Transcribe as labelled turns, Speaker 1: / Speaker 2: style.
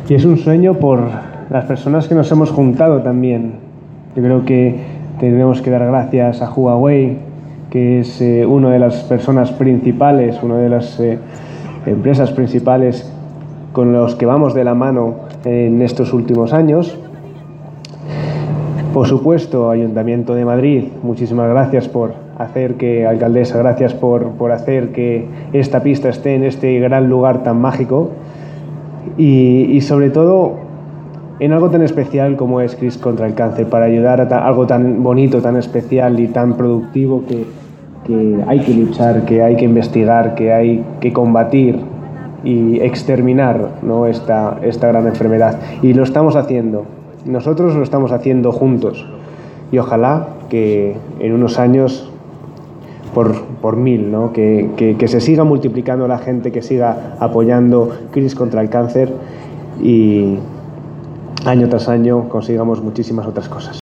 Speaker 1: Y es un sueño por las personas que nos hemos juntado también. Yo creo que tenemos que dar gracias a Huawei, que es una de las personas principales, una de las empresas principales con los que vamos de la mano en estos últimos años. Por supuesto, Ayuntamiento de Madrid, muchísimas gracias por hacer que, alcaldesa, gracias por hacer que esta pista esté en este gran lugar tan mágico y sobre todo en algo tan especial como es CRIS contra el cáncer, para ayudar a algo tan bonito, tan especial y tan productivo que hay que luchar, que hay que investigar, que hay que combatir y exterminar, ¿no?, esta gran enfermedad. Y lo estamos haciendo. Nosotros lo estamos haciendo juntos y ojalá que en unos años por 1000, ¿no?, que se siga multiplicando la gente, que siga apoyando CRIS contra el cáncer y año tras año consigamos muchísimas otras cosas.